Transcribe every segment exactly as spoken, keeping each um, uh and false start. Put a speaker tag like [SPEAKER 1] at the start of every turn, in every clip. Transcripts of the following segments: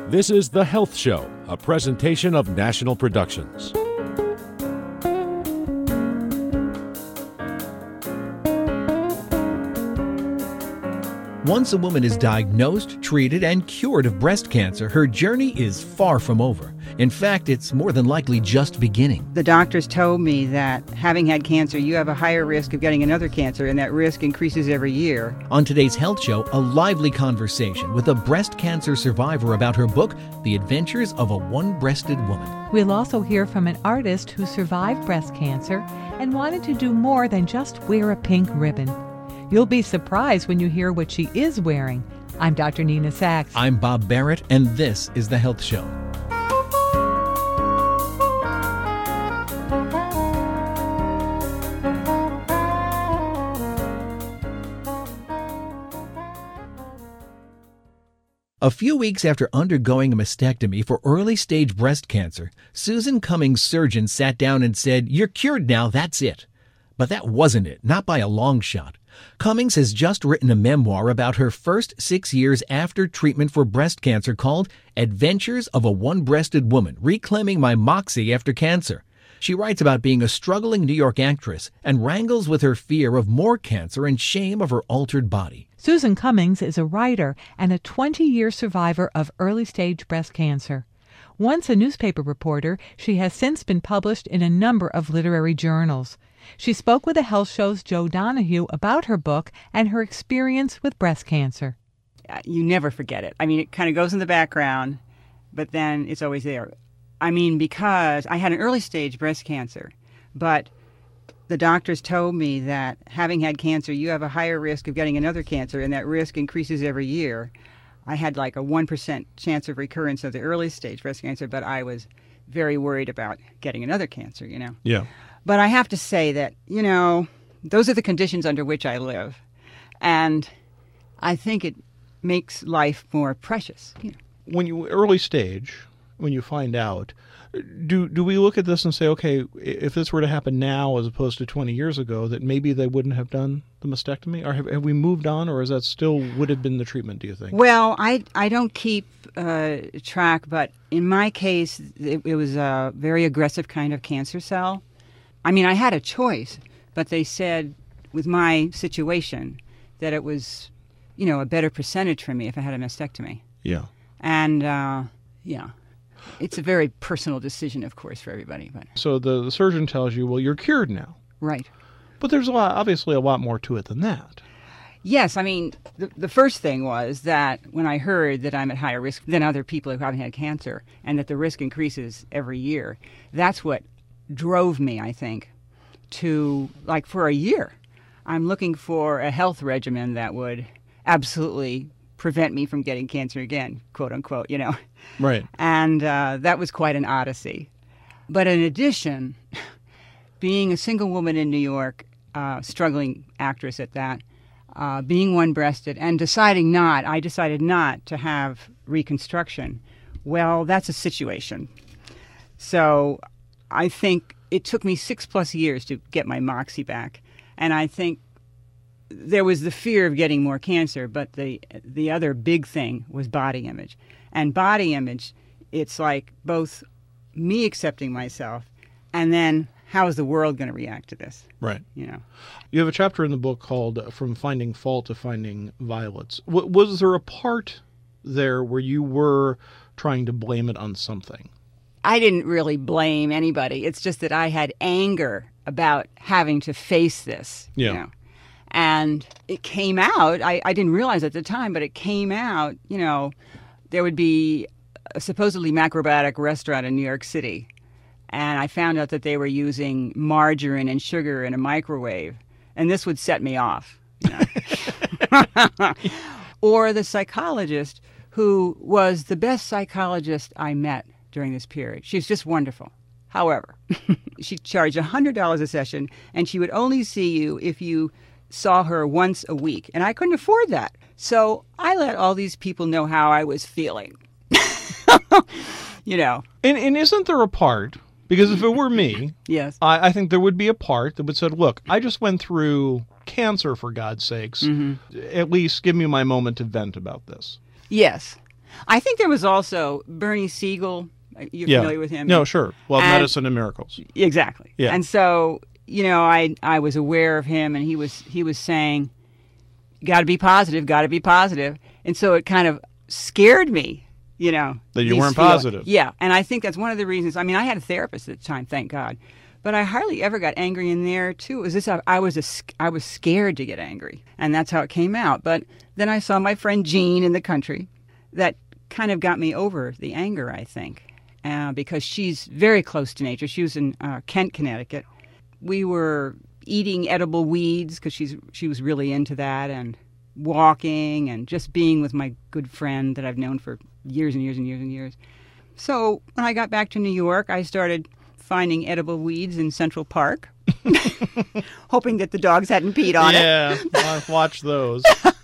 [SPEAKER 1] This is The Health Show, a presentation of National Productions.
[SPEAKER 2] Once a woman is diagnosed, treated, and cured of breast cancer, her journey is far from over. In fact, it's more than likely just beginning.
[SPEAKER 3] The doctors told me that having had cancer, you have a higher risk of getting another cancer, and that risk increases every year.
[SPEAKER 2] On today's Health Show, a lively conversation with a breast cancer survivor about her book, The Adventures of a One-Breasted Woman.
[SPEAKER 4] We'll also hear from an artist who survived breast cancer and wanted to do more than just wear a pink ribbon. You'll be surprised when you hear what she is wearing. I'm Doctor Nina Sachs.
[SPEAKER 2] I'm Bob Barrett, and this is The Health Show. A few weeks after undergoing a mastectomy for early-stage breast cancer, Susan Cummings' surgeon sat down and said, "You're cured now, that's it." But that wasn't it, not by a long shot. Cummings has just written a memoir about her first six years after treatment for breast cancer called Adventures of a One-Breasted Woman, Reclaiming My Moxie After Cancer. She writes about being a struggling New York actress and wrangles with her fear of more cancer and shame of her altered body.
[SPEAKER 4] Susan Cummings is a writer and a twenty-year survivor of early-stage breast cancer. Once a newspaper reporter, she has since been published in a number of literary journals. She spoke with the Health Show's Joe Donahue about her book and her experience with breast cancer.
[SPEAKER 3] You never forget it. I mean, it kind of goes in the background, but then it's always there. I mean, because I had an early stage breast cancer, but the doctors told me that having had cancer, you have a higher risk of getting another cancer, and that risk increases every year. I had like a one percent chance of recurrence of the early stage breast cancer, but I was very worried about getting another cancer, you know.
[SPEAKER 5] Yeah.
[SPEAKER 3] But I have to say that, you know, those are the conditions under which I live. And I think it makes life more precious. You know.
[SPEAKER 5] When you early stage, when you find out, do do we look at this and say, okay, if this were to happen now as opposed to twenty years ago, that maybe they wouldn't have done the mastectomy? Or have, have we moved on, or is that still would have been the treatment, do you think?
[SPEAKER 3] Well, I, I don't keep uh, track, but in my case, it, it was a very aggressive kind of cancer cell. I mean, I had a choice, but they said with my situation that it was, you know, a better percentage for me if I had a mastectomy.
[SPEAKER 5] Yeah.
[SPEAKER 3] And, uh, yeah, it's a very personal decision, of course, for everybody. But
[SPEAKER 5] So the, the surgeon tells you, well, you're cured now.
[SPEAKER 3] Right.
[SPEAKER 5] But there's a lot, obviously a lot more to it than that.
[SPEAKER 3] Yes, I mean, the, the first thing was that when I heard that I'm at higher risk than other people who haven't had cancer and that the risk increases every year, that's what drove me, I think, to, like, for a year, I'm looking for a health regimen that would absolutely prevent me from getting cancer again, quote unquote, you know.
[SPEAKER 5] Right.
[SPEAKER 3] And uh, that was quite an odyssey. But in addition, being a single woman in New York, uh, struggling actress at that, uh, being one-breasted, and deciding not, I decided not to have reconstruction, well, that's a situation. So I think it took me six plus years to get my moxie back. And I think there was the fear of getting more cancer, but the the other big thing was body image. And body image, it's like both me accepting myself and then how is the world going to react to this?
[SPEAKER 5] Right.
[SPEAKER 3] You know.
[SPEAKER 5] You have a chapter in the book called From Finding Fault to Finding Violets. W- was there a part there where you were trying to blame it on something?
[SPEAKER 3] I didn't really blame anybody. It's just that I had anger about having to face this.
[SPEAKER 5] Yeah.
[SPEAKER 3] You know? And it came out, I, I didn't realize at the time, but it came out, you know, there would be a supposedly macrobiotic restaurant in New York City. And I found out that they were using margarine and sugar in a microwave. And this would set me off. You know? Or the psychologist who was the best psychologist I met during this period. She was just wonderful. However, she charged one hundred dollars a session, and she would only see you if you saw her once a week. And I couldn't afford that. So I let all these people know how I was feeling. You know.
[SPEAKER 5] And, and isn't there a part, because if it were me,
[SPEAKER 3] yes,
[SPEAKER 5] I, I think there would be a part that would say, look, I just went through cancer, for God's sakes.
[SPEAKER 3] Mm-hmm.
[SPEAKER 5] At least give me my moment to vent about this.
[SPEAKER 3] Yes. I think there was also Bernie Siegel. You're
[SPEAKER 5] yeah.
[SPEAKER 3] familiar with him?
[SPEAKER 5] No, sure. Love,
[SPEAKER 3] And-
[SPEAKER 5] Medicine, and Miracles.
[SPEAKER 3] Exactly.
[SPEAKER 5] Yeah.
[SPEAKER 3] And so, you know, I I was aware of him, and he was he was saying, "Got to be positive, got to be positive," and so it kind of scared me. You know,
[SPEAKER 5] That you
[SPEAKER 3] these
[SPEAKER 5] weren't
[SPEAKER 3] feel-
[SPEAKER 5] positive.
[SPEAKER 3] Yeah, and I think that's one of the reasons. I mean, I had a therapist at the time, thank God, but I hardly ever got angry in there too. It was this? I was a, sc- I was scared to get angry, and that's how it came out. But then I saw my friend Jean in the country, that kind of got me over the anger. I think uh, because she's very close to nature. She was in uh, Kent, Connecticut. We were eating edible weeds because she's she was really into that, and walking and just being with my good friend that I've known for years and years and years and years. So when I got back to New York, I started finding edible weeds in Central Park, hoping that the dogs hadn't peed on it.
[SPEAKER 5] Yeah, I watch those.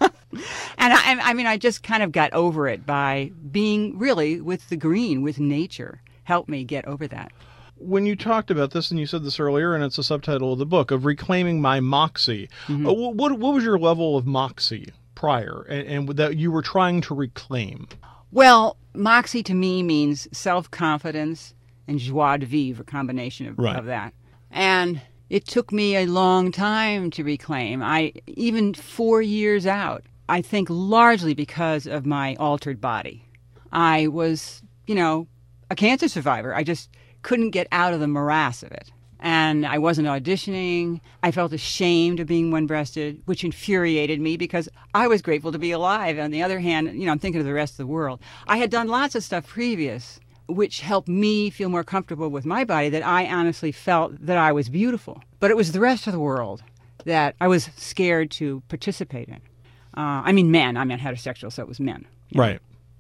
[SPEAKER 3] And I, I mean, I just kind of got over it by being really with the green, with nature, helped me get over that.
[SPEAKER 5] When you talked about this, and you said this earlier, and it's a subtitle of the book, of reclaiming my moxie,
[SPEAKER 3] Mm-hmm.
[SPEAKER 5] uh, what, what was your level of moxie prior, and, and that you were trying to reclaim?
[SPEAKER 3] Well, moxie to me means self-confidence and joie de vivre, a combination of,
[SPEAKER 5] Right.
[SPEAKER 3] of that. And it took me a long time to reclaim. I even four years out, I think largely because of my altered body. I was, you know, a cancer survivor. I just couldn't get out of the morass of it. And I wasn't auditioning. I felt ashamed of being one-breasted, which infuriated me because I was grateful to be alive. On the other hand, you know, I'm thinking of the rest of the world. I had done lots of stuff previous, which helped me feel more comfortable with my body, that I honestly felt that I was beautiful. But it was the rest of the world that I was scared to participate in. Uh, I mean, men. I mean, heterosexual, so it was men.
[SPEAKER 5] Right.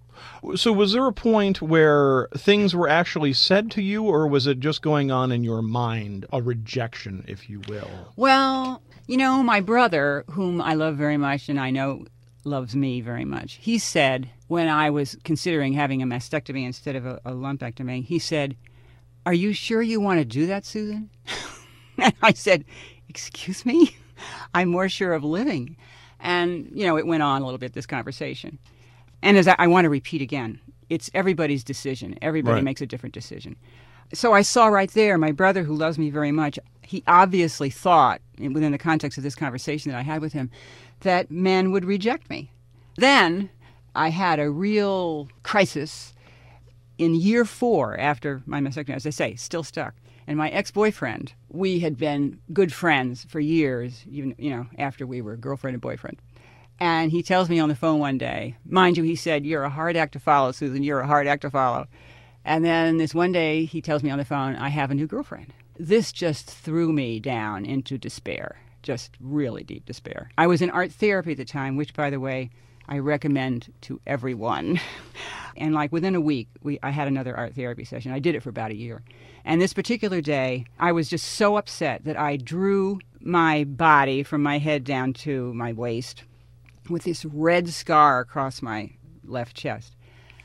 [SPEAKER 5] So was there a point where things were actually said to you, or was it just going on in your mind, a rejection, if you will?
[SPEAKER 3] Well, you know, my brother, whom I love very much and I know loves me very much, he said, when I was considering having a mastectomy instead of a, a lumpectomy, he said, "Are you sure you want to do that, Susan?" And I said, "Excuse me? I'm more sure of living." And, you know, it went on a little bit, this conversation. And as I, I want to repeat again, it's everybody's decision. Everybody
[SPEAKER 5] Right.
[SPEAKER 3] makes a different decision. So I saw right there, my brother, who loves me very much, he obviously thought, within the context of this conversation that I had with him, that men would reject me. Then I had a real crisis in year four after my mastectomy, as I say, still stuck. And my ex-boyfriend, we had been good friends for years, even, you know, after we were girlfriend and boyfriend. And he tells me on the phone one day, mind you, he said, "You're a hard act to follow, Susan. You're a hard act to follow." And then this one day, he tells me on the phone, "I have a new girlfriend." This just threw me down into despair, just really deep despair. I was in art therapy at the time, which, by the way, I recommend to everyone. And like within a week, we I had another art therapy session. I did it for about a year. And this particular day, I was just so upset that I drew my body from my head down to my waist with this red scar across my left chest.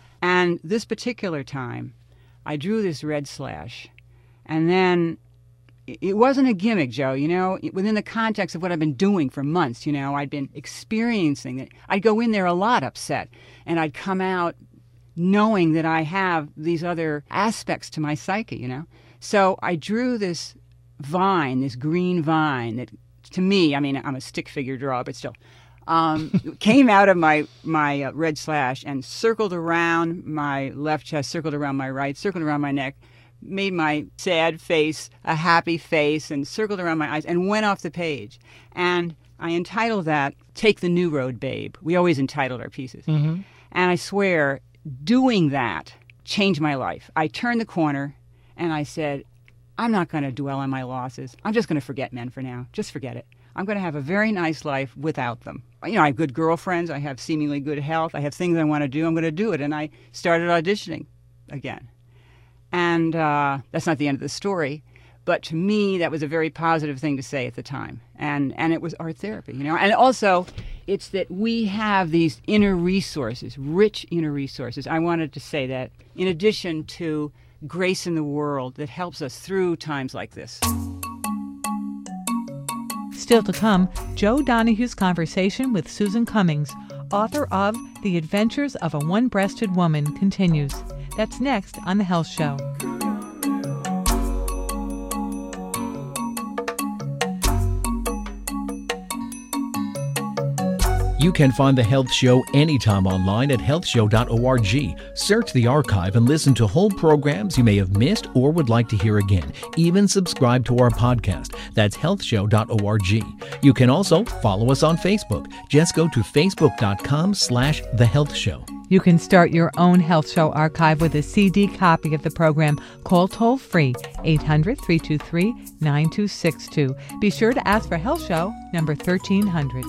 [SPEAKER 3] And this particular time, I drew this red slash. And then it wasn't a gimmick, Joe, you know, within the context of what I've been doing for months, you know, I'd been experiencing it. I'd go in there a lot upset, and I'd come out knowing that I have these other aspects to my psyche, you know. So I drew this vine, this green vine that, to me, I mean, I'm a stick figure drawer, but still, um, came out of my, my uh, red slash and circled around my left chest, circled around my right, circled around my neck, made my sad face a happy face, and circled around my eyes and went off the page. And I entitled that, "Take the New Road, Babe." We always entitled our pieces.
[SPEAKER 5] Mm-hmm.
[SPEAKER 3] And I swear, doing that changed my life. I turned the corner and I said, I'm not going to dwell on my losses. I'm just going to forget men for now. Just forget it. I'm going to have a very nice life without them. You know, I have good girlfriends. I have seemingly good health. I have things I want to do. I'm going to do it. And I started auditioning again. And uh, that's not the end of the story. But to me, that was a very positive thing to say at the time. And and it was art therapy, you know. And also, it's that we have these inner resources, rich inner resources. I wanted to say that in addition to grace in the world that helps us through times like this.
[SPEAKER 4] Still to come, Joe Donahue's conversation with Susan Cummings, author of The Adventures of a One-Breasted Woman, continues. That's next on The Health Show.
[SPEAKER 2] You can find The Health Show anytime online at health show dot org. Search the archive and listen to whole programs you may have missed or would like to hear again. Even subscribe to our podcast. That's health show dot org. You can also follow us on Facebook. Just go to facebook dot com slash The Health Show.
[SPEAKER 4] You can start your own Health Show archive with a C D copy of the program. Call toll-free eight hundred, three two three, nine two six two. Be sure to ask for Health Show number thirteen hundred.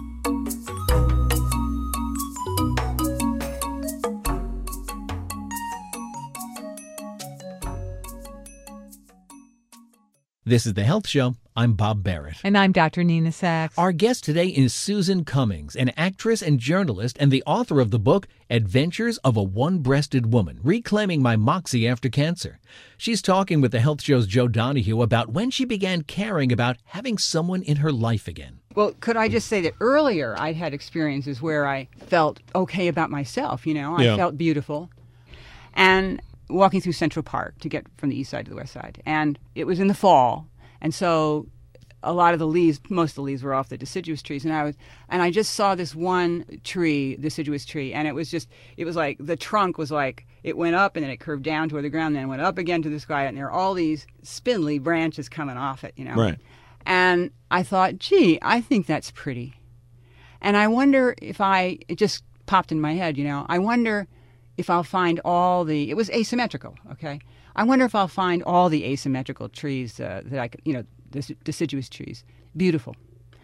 [SPEAKER 2] This is The Health Show. I'm Bob Barrett.
[SPEAKER 4] And I'm Doctor Nina Sachs.
[SPEAKER 2] Our guest today is Susan Cummings, an actress and journalist and the author of the book Adventures of a One-Breasted Woman, Reclaiming My Moxie After Cancer. She's talking with The Health Show's Joe Donahue about when she began caring about having someone in her life again.
[SPEAKER 3] Well, could I just say that earlier I'd had experiences where I felt okay about myself, you know, I
[SPEAKER 5] Yeah.
[SPEAKER 3] felt beautiful. And walking through Central Park to get from the east side to the west side. And it was in the fall. And so a lot of the leaves, most of the leaves were off the deciduous trees. And I was, and I just saw this one tree, deciduous tree. And it was just, it was like, the trunk was like, it went up and then it curved down toward the ground, and then it went up again to the sky. And there were all these spindly branches coming off it, you know.
[SPEAKER 5] Right.
[SPEAKER 3] And I thought, gee, I think that's pretty. And I wonder if I, it just popped in my head, you know, I wonder if I'll find all the, it was asymmetrical, okay? I wonder if I'll find all the asymmetrical trees uh, that I could, you know, dec- deciduous trees, beautiful.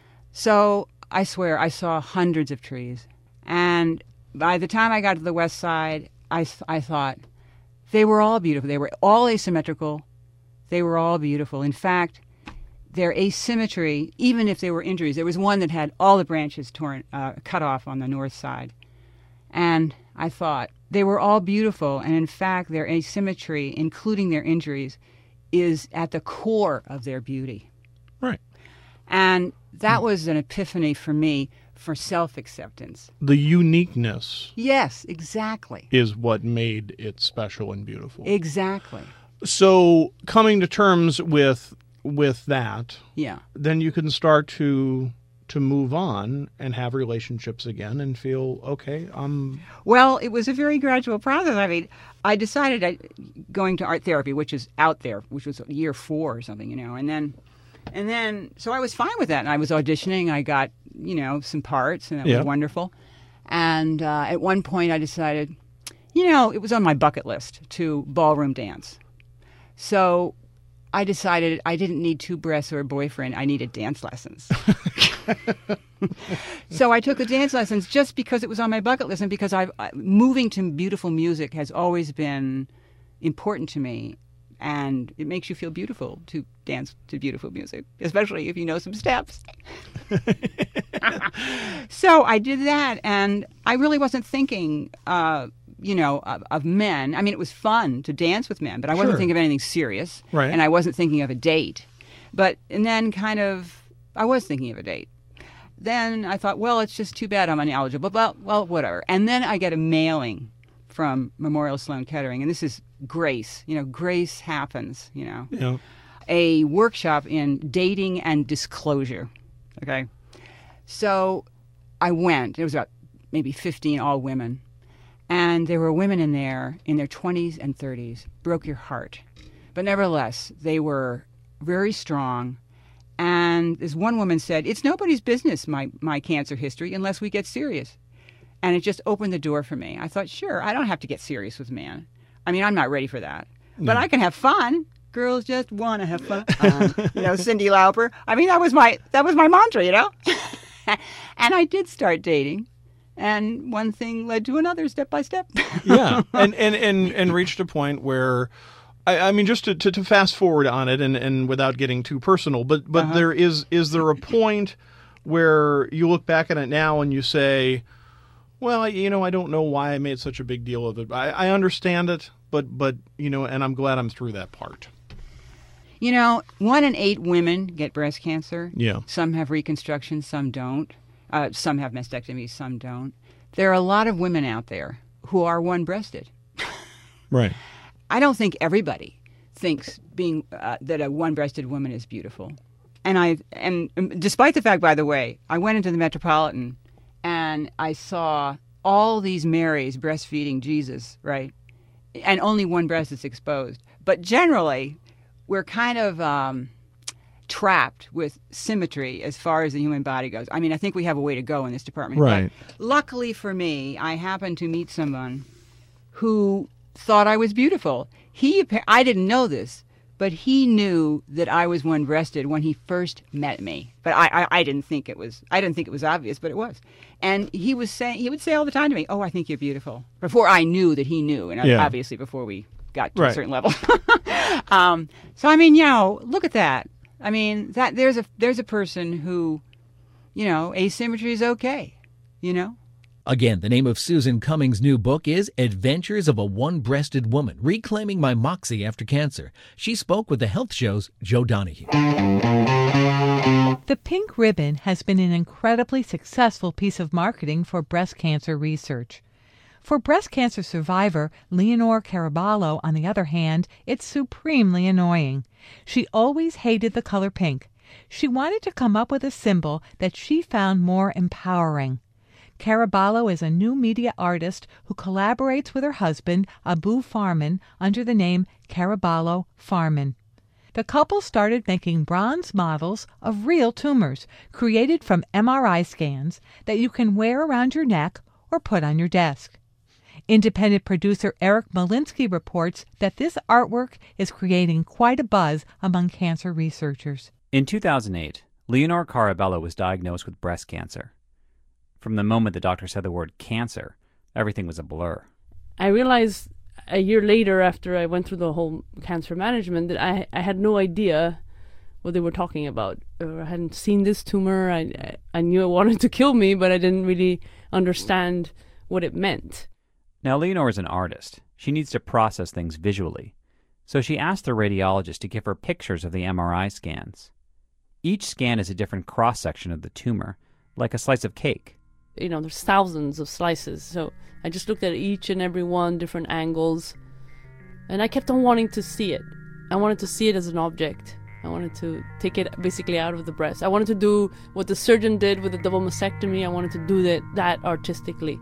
[SPEAKER 3] So I swear I saw hundreds of trees. And by the time I got to the west side, I, I thought they were all beautiful. They were all asymmetrical. They were all beautiful. In fact, their asymmetry, even if there were injuries, there was one that had all the branches torn, uh, cut off on the north side. And I thought, they were all beautiful, and in fact, their asymmetry, including their injuries, is at the core of their beauty.
[SPEAKER 5] Right.
[SPEAKER 3] And that was an epiphany for me for self-acceptance.
[SPEAKER 5] The uniqueness
[SPEAKER 3] Yes, exactly.
[SPEAKER 5] is what made it special and beautiful.
[SPEAKER 3] Exactly.
[SPEAKER 5] So coming to terms with with that,
[SPEAKER 3] Yeah.
[SPEAKER 5] then you can start to to move on and have relationships again and feel, okay, I'm...
[SPEAKER 3] Well, it was a very gradual process. I mean, I decided I, going to art therapy, which is out there, which was year four or something, you know, and then, and then, so I was fine with that. And I was auditioning. I got, you know, some parts, and it
[SPEAKER 5] Yeah.
[SPEAKER 3] was wonderful. And uh, at one point I decided, you know, it was on my bucket list to ballroom dance. So I decided I didn't need two breasts or a boyfriend. I needed dance lessons. So I took the dance lessons just because it was on my bucket list, and because I've I, moving to beautiful music has always been important to me, and it makes you feel beautiful to dance to beautiful music, especially if you know some steps. So I did that, and I really wasn't thinking, uh, you know, of, of men. I mean, it was fun to dance with men, but I wasn't
[SPEAKER 5] Sure.
[SPEAKER 3] thinking of anything serious,
[SPEAKER 5] Right.
[SPEAKER 3] and I wasn't thinking of a date. But and then kind of, I was thinking of a date. Then I thought, well, it's just too bad I'm ineligible. Well, well, whatever. And then I get a mailing from Memorial Sloan Kettering, and this is Grace. You know, Grace happens, you know.
[SPEAKER 5] You know,
[SPEAKER 3] A workshop in dating and disclosure, okay? So I went. It was about maybe fifteen, all women. And there were women in there in their twenties and thirties. Broke your heart. But nevertheless, they were very strong. And this one woman said, it's nobody's business, my, my cancer history, unless we get serious. And it just opened the door for me. I thought, sure, I don't have to get serious with man. I mean, I'm not ready for that. But I can have fun. Girls just want to have fun. Um, you know, Cyndi Lauper. I mean, that was my that was my mantra, you know? And I did start dating. And one thing led to another, step by step.
[SPEAKER 5] yeah, and, and, and, and reached a point where, I, I mean, just to, to, to fast forward on it, and, and without getting too personal, but but
[SPEAKER 3] Uh-huh.
[SPEAKER 5] there is is there a point where you look back at it now and you say, well, you know, I don't know why I made such a big deal of it. I, I understand it, but but you know, and I'm glad I'm through that part.
[SPEAKER 3] You know, one in eight women get breast cancer.
[SPEAKER 5] Yeah.
[SPEAKER 3] Some have reconstruction, some don't. Uh, some have mastectomies, some don't. there are a lot of women out there who are one-breasted.
[SPEAKER 5] Right.
[SPEAKER 3] I don't think everybody thinks being uh, that a one-breasted woman is beautiful. And I and despite the fact, by the way, I went into the Metropolitan and I saw all these Marys breastfeeding Jesus, right? And only one breast is exposed. But generally, we're kind of um, trapped with symmetry as far as the human body goes. I mean, I think we have a way to go in this department.
[SPEAKER 5] Right.
[SPEAKER 3] But luckily for me, I happened to meet someone who thought I was beautiful. He, I didn't know this, but he knew that I was one-breasted when he first met me. But I, I, I didn't think it was. I didn't think it was obvious, but it was. And he was saying, he would say all the time to me, "Oh, I think you're beautiful." Before I knew that he knew, and
[SPEAKER 5] Yeah.
[SPEAKER 3] obviously before we got to
[SPEAKER 5] Right.
[SPEAKER 3] a certain level. um, so I mean, you know, look at that. I mean, that there's a there's a person who, you know, asymmetry is okay. You know.
[SPEAKER 2] Again, the name of Susan Cummings' new book is Adventures of a One-Breasted Woman, Reclaiming My Moxie After Cancer. She spoke with the Health Show's Joe Donahue.
[SPEAKER 4] The pink ribbon has been an incredibly successful piece of marketing for breast cancer research. For breast cancer survivor Leonore Caraballo, on the other hand, it's supremely annoying. She always hated the color pink. She wanted to come up with a symbol that she found more empowering. Caraballo is a new media artist who collaborates with her husband, Abu Farman, under the name Caraballo Farman. The couple started making bronze models of real tumors created from M R I scans that you can wear around your neck or put on your desk. Independent producer Eric Malinsky reports that this artwork is creating quite a buzz among cancer researchers.
[SPEAKER 6] In two thousand eight, Leonore Caraballo was diagnosed with breast cancer. From the moment the doctor said the word cancer, everything was a blur.
[SPEAKER 7] I realized a year later, after I went through the whole cancer management, that I I had no idea what they were talking about. Or I hadn't seen this tumor. I, I I knew it wanted to kill me, but I didn't really understand what it meant.
[SPEAKER 6] Now, Leonore is an artist. She needs to process things visually. So she asked the radiologist to give her pictures of the M R I scans. Each scan is a different cross-section of the tumor, like a slice of cake.
[SPEAKER 7] You know, there's thousands of slices. So I just looked at each and every one, different angles. And I kept on wanting to see it. I wanted to see it as an object. I wanted to take it basically out of the breast. I wanted to do what the surgeon did with the double mastectomy. I wanted to do that, that artistically.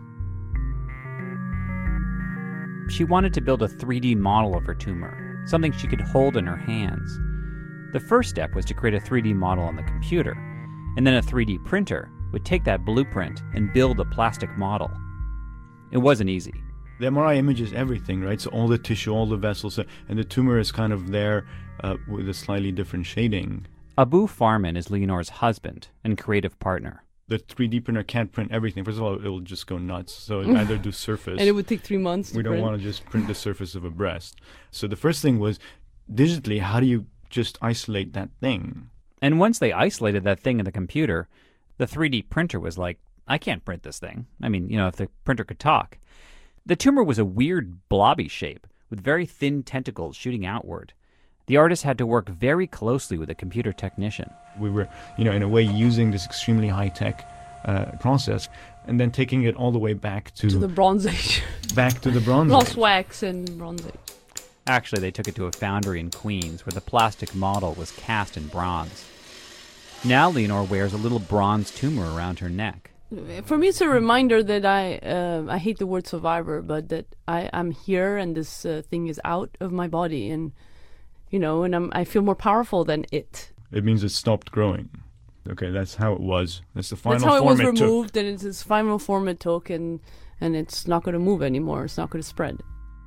[SPEAKER 6] She wanted to build a three D model of her tumor, something she could hold in her hands. The first step was to create a three D model on the computer, and then a three D printer would take that blueprint and build a plastic model. It wasn't easy.
[SPEAKER 8] The M R I image is everything, right? So all the tissue, all the vessels, and the tumor is kind of there uh, with a slightly different shading.
[SPEAKER 6] Abu Farman is Leonore's husband and creative partner.
[SPEAKER 8] The three D printer can't print everything. First of all, it will just go nuts. So it either do surface.
[SPEAKER 7] And it would take three months to
[SPEAKER 8] We don't
[SPEAKER 7] print.
[SPEAKER 8] want to just print the surface of a breast. So the first thing was, digitally, how do you just isolate that thing?
[SPEAKER 6] And once they isolated that thing in the computer, the three D printer was like, I can't print this thing. I mean, you know, if the printer could talk. The tumor was a weird blobby shape with very thin tentacles shooting outward. The artist had to work very closely with a computer technician.
[SPEAKER 8] We were, you know, in a way using this extremely high-tech uh, process and then taking it all the way back to,
[SPEAKER 7] To the Bronze Age.
[SPEAKER 8] back to the Bronze
[SPEAKER 7] Lost
[SPEAKER 8] Age.
[SPEAKER 7] wax and Bronze Age.
[SPEAKER 6] Actually, they took it to a foundry in Queens where the plastic model was cast in bronze. Now Leonore wears a little bronze tumor around her neck.
[SPEAKER 7] For me, it's a reminder that I uh, I hate the word survivor, but that I, I'm here and this uh, thing is out of my body, and you know, and I'm, I feel more powerful than it.
[SPEAKER 8] It means it stopped growing. Okay, that's how it was. That's the final
[SPEAKER 7] That's how it
[SPEAKER 8] form
[SPEAKER 7] was
[SPEAKER 8] it took.
[SPEAKER 7] removed, and it's this final form it took, and and it's not going to move anymore. It's not going to spread.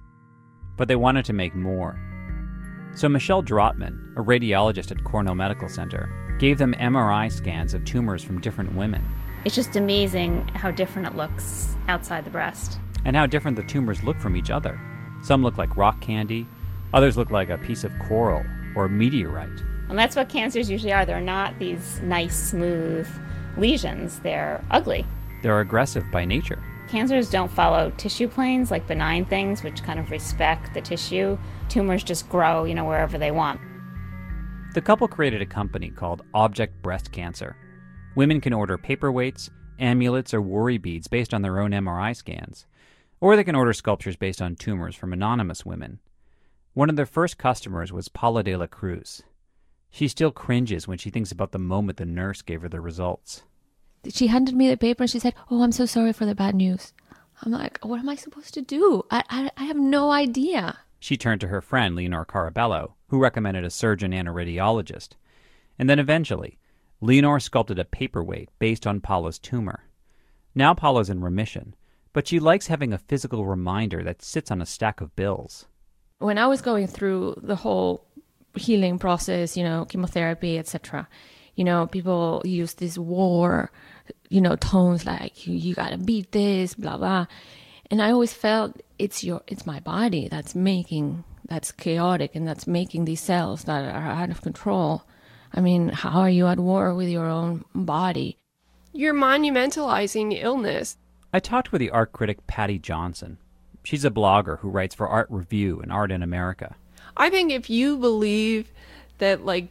[SPEAKER 6] But they wanted to make more. So Michelle Drotman, a radiologist at Cornell Medical Center, gave them M R I scans of tumors from different women.
[SPEAKER 9] It's just amazing how different it looks outside the breast.
[SPEAKER 6] And how different the tumors look from each other. Some look like rock candy, others look like a piece of coral or a meteorite.
[SPEAKER 9] And that's what cancers usually are. They're not these nice, smooth lesions. They're ugly.
[SPEAKER 6] They're aggressive by nature.
[SPEAKER 9] Cancers don't follow tissue planes like benign things, which kind of respect the tissue. Tumors just grow, you know, wherever they want.
[SPEAKER 6] The couple created a company called Object Breast Cancer. Women can order paperweights, amulets or worry beads based on their own M R I scans, or they can order sculptures based on tumors from anonymous women. One of their first customers was Paula de la Cruz. She still cringes when she thinks about the moment the nurse gave her the results.
[SPEAKER 10] She handed me the paper and she said, "Oh, I'm so sorry for the bad news." I'm like, what am I supposed to do? I, I, I have no idea.
[SPEAKER 6] She turned to her friend, Leonor Carabello, who recommended a surgeon and a radiologist. And then eventually, Leonor sculpted a paperweight based on Paula's tumor. Now Paula's in remission, but she likes having a physical reminder that sits on a stack of bills.
[SPEAKER 10] When I was going through the whole healing process, you know, chemotherapy, et cetera, you know, people use this war, you know, tones like, you, you gotta beat this, blah, blah. And I always felt it's your, it's my body that's making, that's chaotic and that's making these cells that are out of control. I mean, how are you at war with your own body?
[SPEAKER 11] You're monumentalizing illness.
[SPEAKER 6] I talked with the art critic Patty Johnson. She's a blogger who writes for Art Review and Art in America.
[SPEAKER 11] I think if you believe that, like,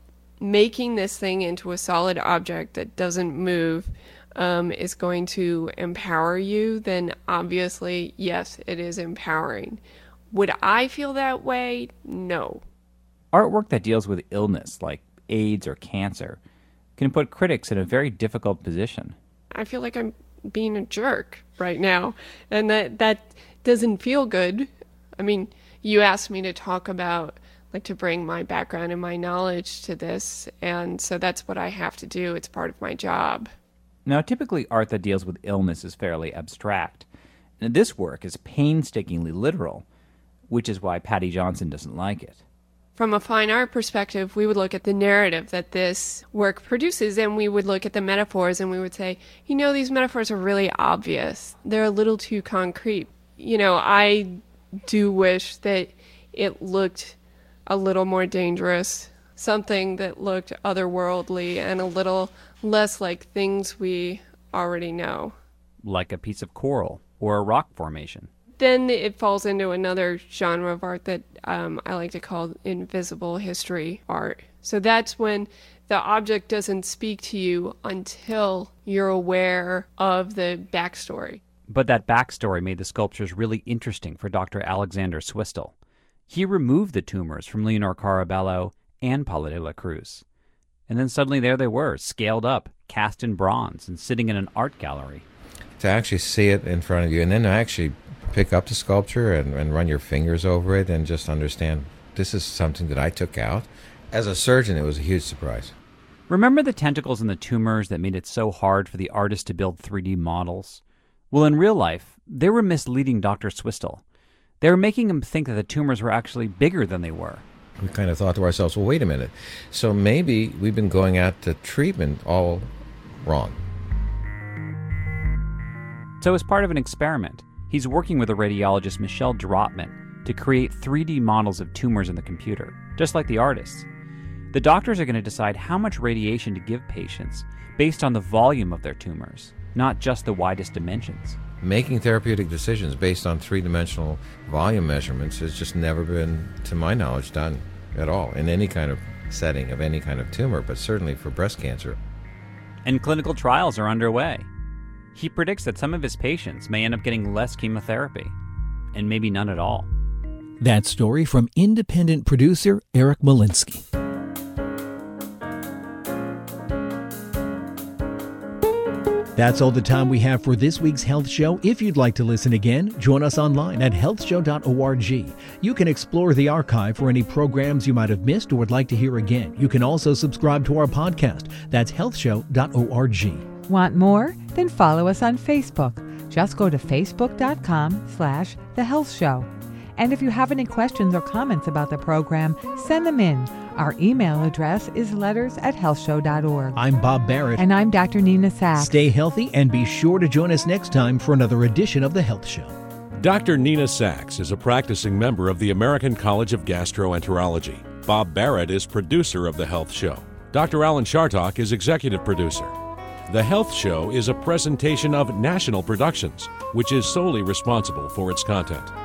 [SPEAKER 11] making this thing into a solid object that doesn't move um, is going to empower you, then obviously, yes, it is empowering. Would I feel that way? No.
[SPEAKER 6] Artwork that deals with illness, like AIDS or cancer, can put critics in a very difficult position.
[SPEAKER 11] I feel like I'm being a jerk right now, and that that doesn't feel good. I mean, you asked me to talk about, like, to bring my background and my knowledge to this, and so that's what I have to do. It's part of my job.
[SPEAKER 6] Now, typically art that deals with illness is fairly abstract. And this work is painstakingly literal, which is why Patty Johnson doesn't like it.
[SPEAKER 11] From a fine art perspective, we would look at the narrative that this work produces, and we would look at the metaphors, and we would say, you know, these metaphors are really obvious. They're a little too concrete. You know, I do wish that it looked a little more dangerous, something that looked otherworldly and a little less like things we already know.
[SPEAKER 6] Like a piece of coral or a rock formation.
[SPEAKER 11] Then it falls into another genre of art that um, I like to call invisible history art. So that's when the object doesn't speak to you until you're aware of the backstory.
[SPEAKER 6] But that backstory made the sculptures really interesting for Doctor Alexander Swistel. He removed the tumors from Leonor Carabello and Paula de la Cruz. And then suddenly there they were, scaled up, cast in bronze, and sitting in an art gallery.
[SPEAKER 12] To actually see it in front of you, and then to actually pick up the sculpture and, and run your fingers over it and just understand this is something that I took out. As a surgeon, it was a huge surprise.
[SPEAKER 6] Remember the tentacles and the tumors that made it so hard for the artist to build three D models? Well, in real life, they were misleading Doctor Swistel. They were making him think that the tumors were actually bigger than they were.
[SPEAKER 12] We kind of thought to ourselves, well, wait a minute. So maybe we've been going at the treatment all wrong.
[SPEAKER 6] So as part of an experiment, he's working with the radiologist Michelle Drotman to create three D models of tumors in the computer, just like the artists. The doctors are going to decide how much radiation to give patients based on the volume of their tumors, not just the widest dimensions.
[SPEAKER 12] Making therapeutic decisions based on three-dimensional volume measurements has just never been, to my knowledge, done at all in any kind of setting of any kind of tumor, but certainly for breast cancer.
[SPEAKER 6] And clinical trials are underway. He predicts that some of his patients may end up getting less chemotherapy, and maybe none at all.
[SPEAKER 2] That story from independent producer Eric Molinsky. That's all the time we have for this week's Health Show. If you'd like to listen again, join us online at health show dot org. You can explore the archive for any programs you might have missed or would like to hear again. You can also subscribe to our podcast. That's health show dot org.
[SPEAKER 4] Want more? Then follow us on Facebook. Just go to facebook dot com slash The Health Show. And if you have any questions or comments about the program, send them in. Our email address is letters at health show dot org.
[SPEAKER 2] I'm Bob Barrett.
[SPEAKER 4] And I'm Doctor Nina Sachs.
[SPEAKER 2] Stay healthy and be sure to join us next time for another edition of The Health Show.
[SPEAKER 1] Doctor Nina Sachs is a practicing member of the American College of Gastroenterology. Bob Barrett is producer of The Health Show. Doctor Alan Chartock is executive producer. The Health Show is a presentation of National Productions, which is solely responsible for its content.